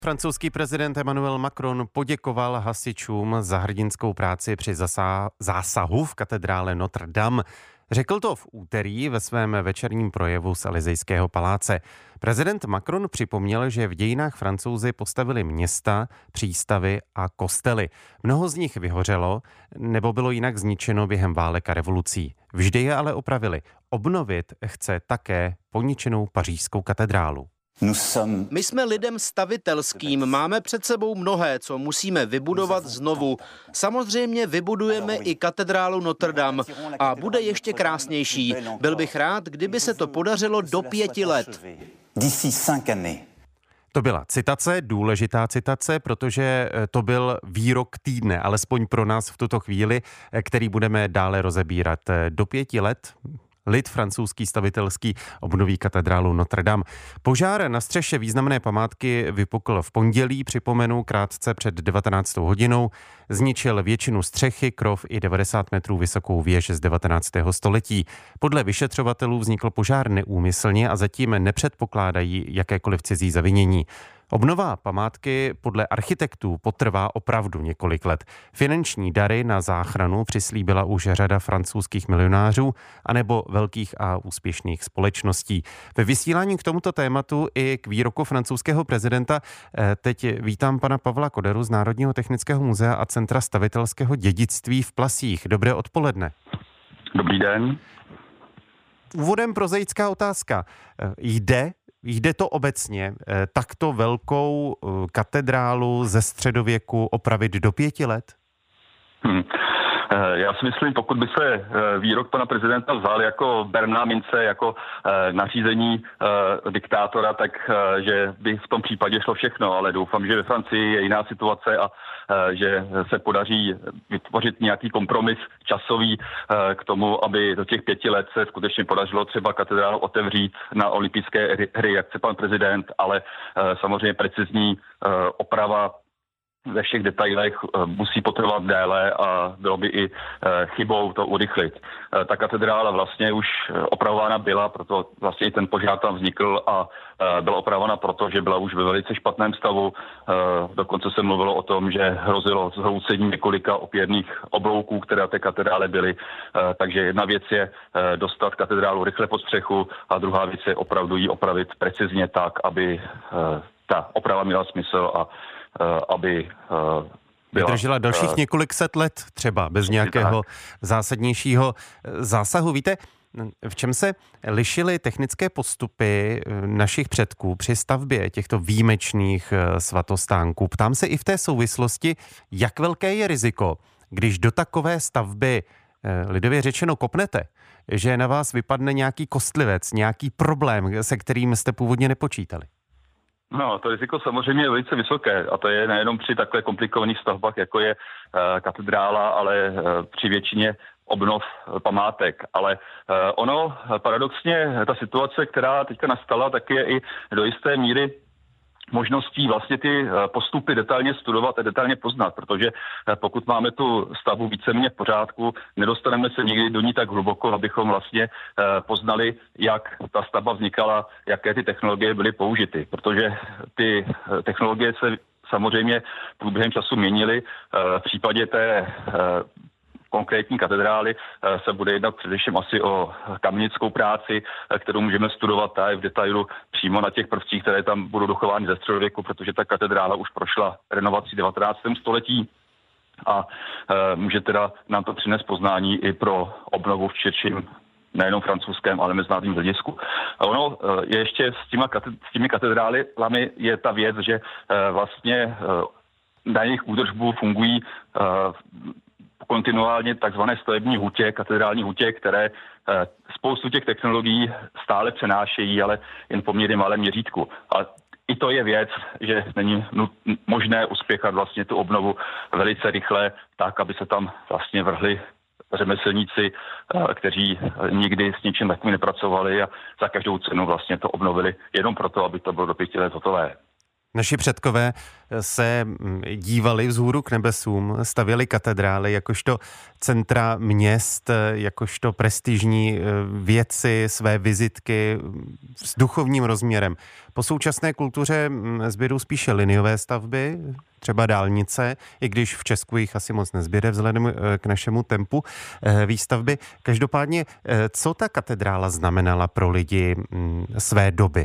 Francouzský prezident Emmanuel Macron poděkoval hasičům za hrdinskou práci při zásahu v katedrále Notre Dame. Řekl to v úterý ve svém večerním projevu z Elysejského paláce. Prezident Macron připomněl, že v dějinách Francouzi postavili města, přístavy a kostely. Mnoho z nich vyhořelo nebo bylo jinak zničeno během válek a revolucí. Vždy je ale opravili. Obnovit chce také poničenou pařížskou katedrálu. My jsme lidem stavitelským, máme před sebou mnohé, co musíme vybudovat znovu. Samozřejmě vybudujeme i katedrálu Notre Dame a bude ještě krásnější. Byl bych rád, kdyby se to podařilo do 5 let. To byla citace, důležitá citace, protože to byl výrok týdne, alespoň pro nás v tuto chvíli, který budeme dále rozebírat. Do 5 let lid francouzský stavitelský obnoví katedrálu Notre Dame. Požár na střeše významné památky vypukl v pondělí, připomenu, krátce před 19. hodinou. Zničil většinu střechy, krov i 90 metrů vysokou věž z 19. století. Podle vyšetřovatelů vznikl požár neúmyslně a zatím nepředpokládají jakékoliv cizí zavinění. Obnova památky podle architektů potrvá opravdu několik let. Finanční dary na záchranu přislíbila už řada francouzských milionářů anebo velkých a úspěšných společností. Ve vysílání k tomuto tématu i k výroku francouzského prezidenta teď vítám pana Pavla Koderu z Národního technického muzea a Centra stavitelského dědictví v Plasích. Dobré odpoledne. Dobrý den. Úvodem prozaická otázka. Jde to obecně takto velkou katedrálu ze středověku opravit do 5 let? Já si myslím, pokud by se výrok pana prezidenta vzal jako berná mince, jako nařízení diktátora, tak že by v tom případě šlo všechno, ale doufám, že ve Francii je jiná situace a že se podaří vytvořit nějaký kompromis časový k tomu, aby do těch 5 let se skutečně podařilo třeba katedrálu otevřít na olympijské hry, jak chce pan prezident, ale samozřejmě precizní oprava ve všech detailech musí potrvat déle a bylo by i chybou to urychlit. Ta katedrála vlastně už opravována byla, proto vlastně i ten požár tam vznikl a byla opravována proto, že byla už ve velice špatném stavu. Dokonce se mluvilo o tom, že hrozilo zhroucení několika opěrných oblouků, které té katedrále byly. Takže jedna věc je dostat katedrálu rychle pod střechu a druhá věc je opravdu ji opravit precizně tak, aby ta oprava měla smysl a aby vydržela dalších několik set let třeba bez nějakého zásadnějšího zásahu. Víte, v čem se lišily technické postupy našich předků při stavbě těchto výjimečných svatostánků? Ptám se i v té souvislosti, jak velké je riziko, když do takové stavby lidově řečeno kopnete, že na vás vypadne nějaký kostlivec, nějaký problém, se kterým jste původně nepočítali. No, to riziko samozřejmě je velice vysoké a to je nejenom při takhle komplikovaných stavbách, jako je katedrála, ale při většině obnov památek. Ale ono paradoxně, ta situace, která teďka nastala, tak je i do jisté míry možností vlastně ty postupy detailně studovat a detailně poznat, protože pokud máme tu stavbu víceméně v pořádku, nedostaneme se nikdy do ní tak hluboko, abychom vlastně poznali, jak ta stavba vznikala, jaké ty technologie byly použity, protože ty technologie se samozřejmě průběhem času měnily. V případě té konkrétní katedrály se bude jednat především asi o kamenickou práci, kterou můžeme studovat v detailu přímo na těch prvcích, které tam budou dochovány ze středověku, protože ta katedrála už prošla renovací 19. století a může teda nám to přinést poznání i pro obnovu v širším nejenom francouzském, ale mezinárodním hledisku. Ono je ještě s těmi katedrálami je ta věc, že vlastně na jejich údržbu fungují kontinuálně takzvané stavební hutě, katedrální hutě, které spoustu těch technologií stále přenášejí, ale jen poměrně malém měřítku. A i to je věc, že není možné uspěchat vlastně tu obnovu velice rychle, tak, aby se tam vlastně vrhli řemeslníci, kteří nikdy s ničím takovým nepracovali a za každou cenu vlastně to obnovili jenom proto, aby to bylo do 5 let hotové. Naši předkové se dívali vzhůru k nebesům, stavěli katedrály jakožto centra měst, jakožto prestižní věci, své vizitky s duchovním rozměrem. Po současné kultuře zbydou spíše liniové stavby, třeba dálnice, i když v Česku jich asi moc nezbyde vzhledem k našemu tempu výstavby. Každopádně, co ta katedrála znamenala pro lidi své doby?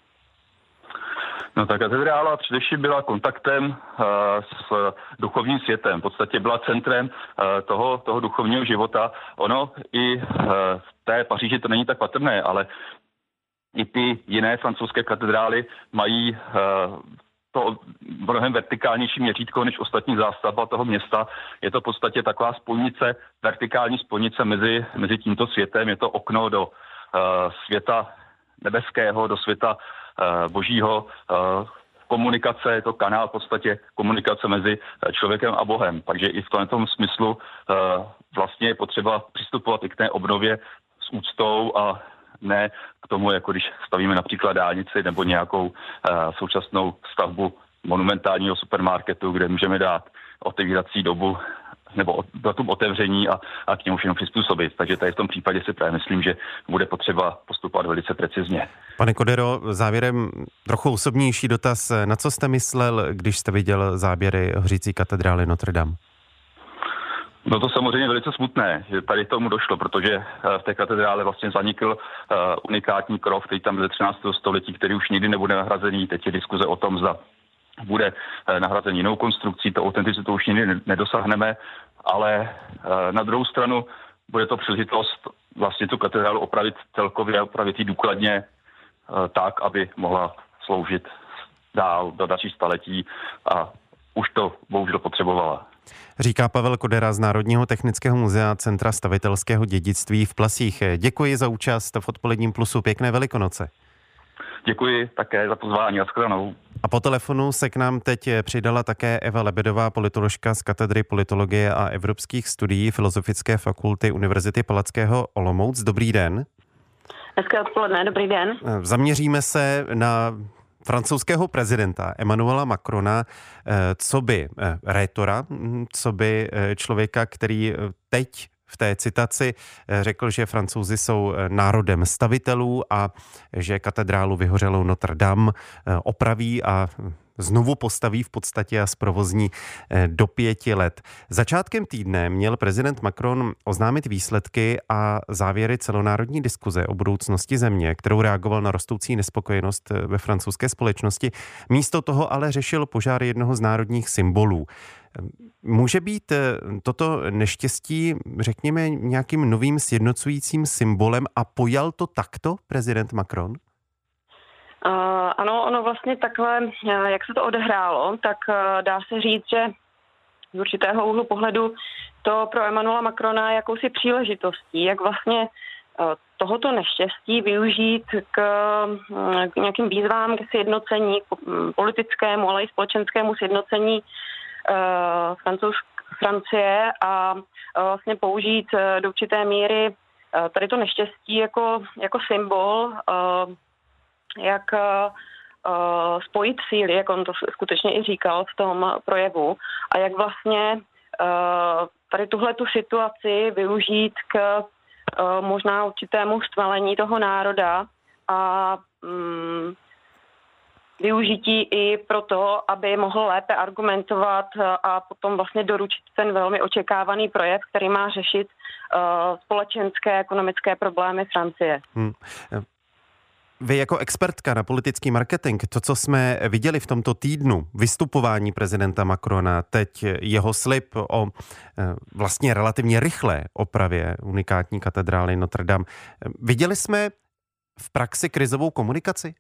No, ta katedrála především byla kontaktem s duchovním světem. V podstatě byla centrem toho duchovního života. Ono i v té Paříži to není tak patrné, ale i ty jiné francouzské katedrály mají to mnohem vertikálnější měřítko než ostatní zástavba toho města. Je to v podstatě taková spojnice, vertikální spojnice mezi tímto světem. Je to okno do světa nebeského, do světa božího, komunikace, je to kanál v podstatě komunikace mezi člověkem a Bohem. Takže i v tom smyslu vlastně je potřeba přistupovat i k té obnově s úctou a ne k tomu, jako když stavíme například dálnici nebo nějakou současnou stavbu monumentálního supermarketu, kde můžeme dát otevírací dobu nebo datum otevření a k němu všechno přizpůsobit. Takže tady v tom případě si právě myslím, že bude potřeba postupovat velice precizně. Pane Kodero, závěrem trochu osobnější dotaz. Na co jste myslel, když jste viděl záběry hořící katedrály Notre Dame? No to samozřejmě velice smutné, že tady tomu došlo, protože v té katedrále vlastně zanikl unikátní krov, který tam ze 13. století, který už nikdy nebude nahrazený. Teď je diskuze o tom, zda bude nahrazen jinou konstrukcí, to autenticitu už nikdy nedosáhneme, ale na druhou stranu bude to příležitost vlastně tu katedrálu opravit celkově, opravit ji důkladně tak, aby mohla sloužit dál do dalších staletí a už to bohužel potřebovala. Říká Pavel Kodera z Národního technického muzea Centra stavitelského dědictví v Plasích. Děkuji za účast v Odpoledním plusu. Pěkné Velikonoce. Děkuji také za pozvání. Nashledanou. A po telefonu se k nám teď přidala také Eva Lebedová, politoložka z katedry politologie a evropských studií Filozofické fakulty Univerzity Palackého Olomouc. Dobrý den. Hezké odpoledne, dobrý den. Zaměříme se na francouzského prezidenta Emmanuela Macrona, co by rétora, co by člověka, který teď v té citaci řekl, že Francouzi jsou národem stavitelů a že katedrálu vyhořelou Notre Dame opraví a znovu postaví v podstatě a zprovozní do 5 let. Začátkem týdne měl prezident Macron oznámit výsledky a závěry celonárodní diskuze o budoucnosti země, kterou reagoval na rostoucí nespokojenost ve francouzské společnosti. Místo toho ale řešil požár jednoho z národních symbolů. Může být toto neštěstí, řekněme, nějakým novým sjednocujícím symbolem a pojal to takto prezident Macron? Ano, ono vlastně takhle, jak se to odehrálo, tak dá se říct, že z určitého úhlu pohledu to pro Emmanuela Macrona je jakousi příležitostí, jak vlastně tohoto neštěstí využít k nějakým výzvám k sjednocení, politickému, ale i společenskému sjednocení Francie a vlastně použít do určité míry tady to neštěstí jako symbol, jak spojit síly, jak on to skutečně i říkal v tom projevu, a jak vlastně tady tuhletu situaci využít k možná určitému stmelení toho národa a využití i proto, aby mohl lépe argumentovat a potom vlastně doručit ten velmi očekávaný projev, který má řešit společenské, ekonomické problémy Francie. Vy jako expertka na politický marketing, to, co jsme viděli v tomto týdnu, vystupování prezidenta Macrona, teď jeho slib o vlastně relativně rychlé opravě unikátní katedrály Notre Dame, viděli jsme v praxi krizovou komunikaci?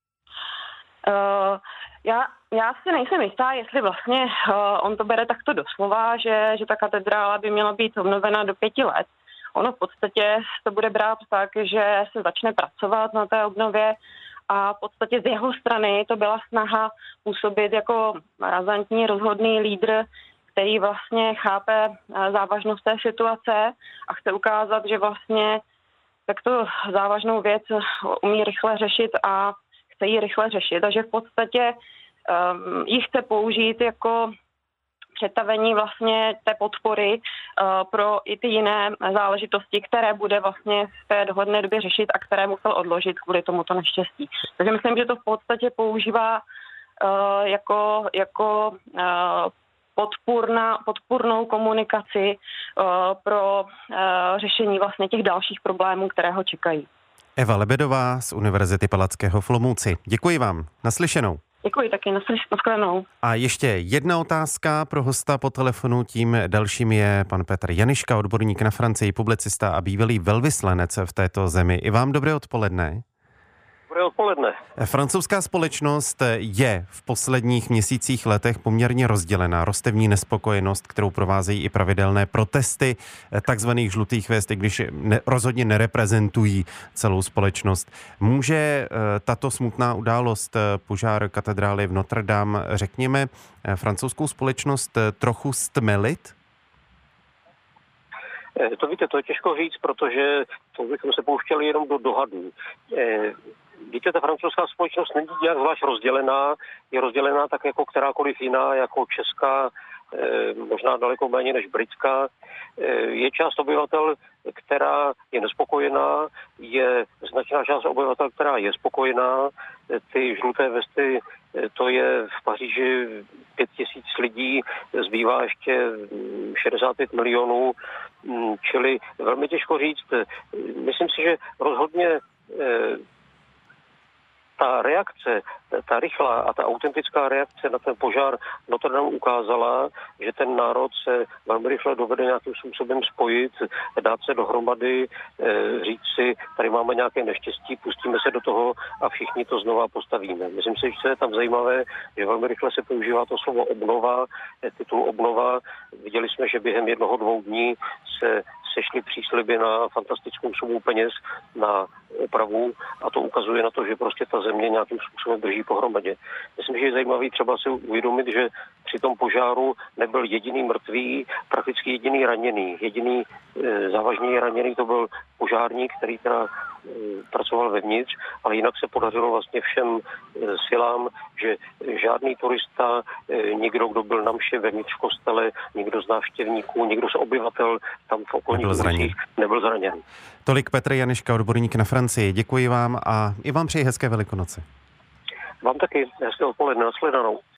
Já si nejsem jistá, jestli vlastně on to bere takto doslova, že ta katedrála by měla být obnovena do 5 let. Ono v podstatě to bude brát tak, že se začne pracovat na té obnově a v podstatě z jeho strany to byla snaha působit jako razantní, rozhodný lídr, který vlastně chápe závažnost té situace a chce ukázat, že vlastně takto závažnou věc umí rychle řešit a chce ji rychle řešit. Takže v podstatě ji chce použít jako přetavení vlastně té podpory pro i ty jiné záležitosti, které bude vlastně v té dohodné době řešit a které musel odložit kvůli tomuto neštěstí. Takže myslím, že to v podstatě používá jako podpůrnou komunikaci pro řešení vlastně těch dalších problémů, které ho čekají. Eva Lebedová z Univerzity Palackého v Olomouci. Děkuji vám. Naslyšenou. Děkuji taky, nashledanou. A ještě jedna otázka pro hosta po telefonu, tím dalším je pan Petr Janiška, odborník na Francii, publicista a bývalý velvyslanec v této zemi. I vám dobré odpoledne. Dobré odpoledne. Francouzská společnost je v posledních měsících, letech poměrně rozdělená. Roste v ní nespokojenost, kterou provázejí i pravidelné protesty takzvaných žlutých vest, i když rozhodně nereprezentují celou společnost. Může tato smutná událost, požár katedrály v Notre Dame, řekněme, francouzskou společnost trochu stmelit? To víte, to je těžko říct, protože to bychom se pouštěli jenom do dohadů. Víte, ta francouzská společnost není nějak zvlášť rozdělená, je rozdělená tak jako kterákoliv jiná, jako česká, možná daleko méně než britská. Je část obyvatel, která je nespokojená, je značná část obyvatel, která je spokojená. Ty žluté vesty, to je v Paříži 5 000 lidí, zbývá ještě 65 milionů, čili velmi těžko říct. Myslím si, že rozhodně ta reakce, ta rychlá a ta autentická reakce na ten požár Notre Dame ukázala, že ten národ se velmi rychle dovede nějakým způsobem spojit, dát se dohromady, říct si, tady máme nějaké neštěstí, pustíme se do toho a všichni to znova postavíme. Myslím si, že je tam zajímavé, že velmi rychle se používá to slovo obnova, titul obnova. Viděli jsme, že během 1-2 dní se sešly přísliby na fantastickou sumu peněz na opravu a to ukazuje na to, že prostě ta země nějakým způsobem drží pohromadě. Myslím, že je zajímavý třeba si uvědomit, že při tom požáru nebyl jediný mrtvý, prakticky jediný raněný. Jediný závažný raněný to byl požárník, který teda pracoval vevnitř, ale jinak se podařilo vlastně všem silám, že žádný turista, nikdo, kdo byl na mši vevnitř v kostele, nikdo z návštěvníků, nikdo z obyvatel tam v okolních ulicích nebyl zraněn. Tolik Petr Janiška, odborník na Francii. Děkuji vám a i vám přeji hezké Velikonoce. Vám taky hezké odpoledne, nashledanou.